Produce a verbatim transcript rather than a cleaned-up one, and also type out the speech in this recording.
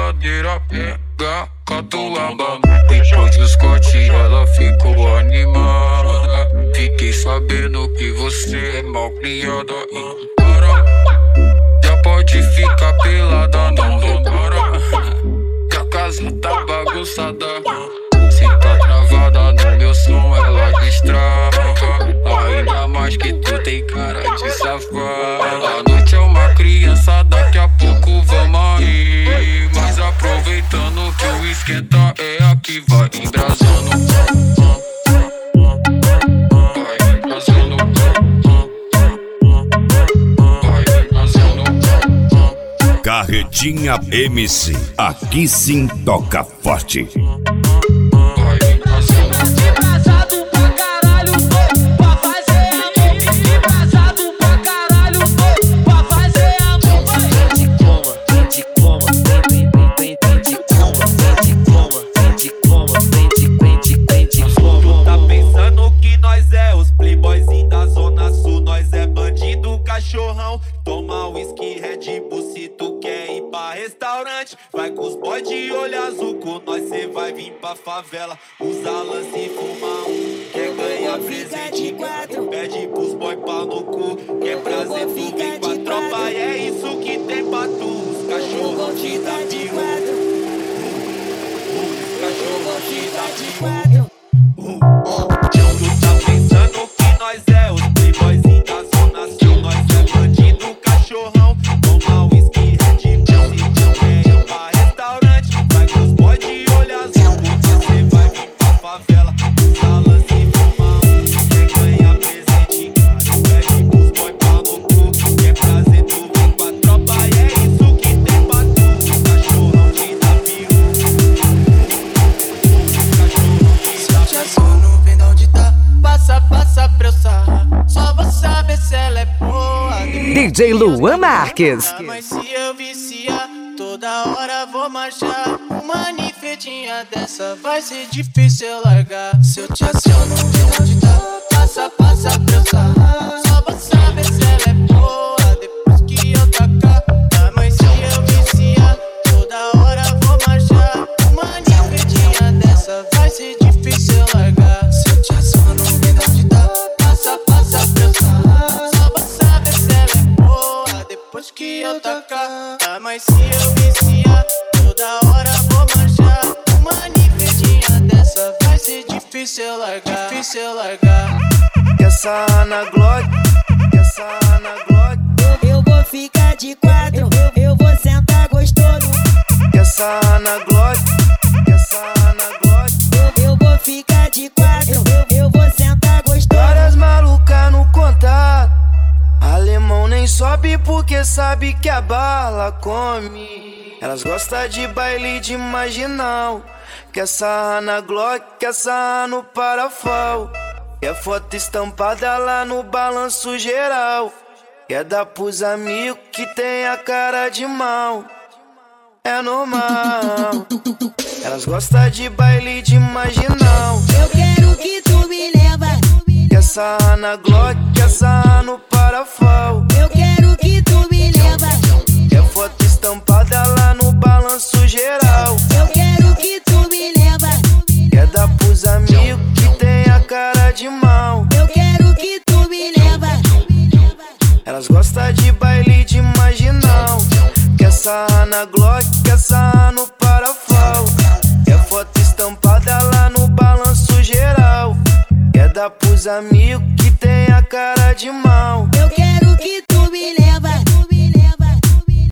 brincadeira pega catuaba. Depois dos cortes ela ficou animada. Fiquei sabendo que você é mal criada. E para, já pode ficar pelada, não demora. Que a casa tá bagunçada. Se tá travada no meu som ela destrava. Ainda mais que tu tem cara de safada. A noite é uma criança, daqui a pouco vamos aí. Mas aproveitando que o esquenta é aqui, vai embrasando. Vai embrasando. Vai embrasando. Carretinha M C, aqui sim toca forte. Toma whisky, Red Bull se tu quer ir pra restaurante. Vai com os boy de olho azul, com nós cê vai vir pra favela. Usa lance e fuma um, quer ganhar presente. Pede pros boy pau no cu, quer prazer tu vem com a tropa. E é isso que tem pra tu, os cachorrão te dá de Os cachorrão te dá de Tu tá pensando que nós é os playboyzinhos da zona sul. Nós é bandido, cachorrão. Toma whisky, Red Bull se tu quer ir pra restaurante. Vai com os boy de olho azul, você vai vir pra favela. Usa lance e fuma um, quer ganhar presente. Pede pros boy pau no cu, quer prazer tu vem com a tropa. E é isso que tem pra tu, os cachorrão te dá piru. Os cachorrão te dá piru. Não vem de onde tá, passa, passa pra eu sarrar. Só vou saber se ela é boa. D J Luan Marques. Mas se eu viciar, toda hora vou marchar. Uma ninfetinha dessa vai ser difícil eu largar. Se eu te aciono, não vem de onde tá, passa, passa pra eu sarrar. Só vou saber se ela é boa depois que eu tacar. Ah, mas se eu viciar, toda hora vou marchar. Uma ninfetinha dessa vai ser difícil eu largar. Se eu te aciono, não vem de onde tá, passa, passa pra eu sarrar. Só vou saber se ela é boa depois que eu tacar. Ah, mas se eu viciar, toda hora vou marchar. Uma ninfetinha dessa vai ser difícil eu largar. Difícil eu largar. Quer sarrar na Glock? Quer sarrar na Glock? Eu, eu vou ficar de quatro, eu, eu vou sentar gostoso. Quer sarrar na Glock? Quer sarrar na Glock? Eu, eu vou ficar de quatro, eu, eu vou sentar gostoso. Várias malucas no contato. Alemão nem sobe porque sabe que a bala come. Elas gostam de baile de marginal. Quer sarrar na Glock, quer sarrar no parafal. Quer foto estampada lá no balanço geral. Quer dar pros amigos que tem a cara de mal. É normal. Elas gostam de baile de marginal. Eu quero que tu me leva. Quer sarrar na Glock, quer sarrar no parafal. Eu quero que tu me leva. Quer foto estampada lá no balanço geral. Eu quero que tu me leva. Quer dar pros amigos que tem a cara de mal. Eu quero que tu me leva. Elas gostam de baile de marginal. Quer sarrar na Glock, quer sarrar no parafal. Quer foto estampada lá no balanço geral. Quer dar pros amigos que tem a cara de mal. Eu quero que tu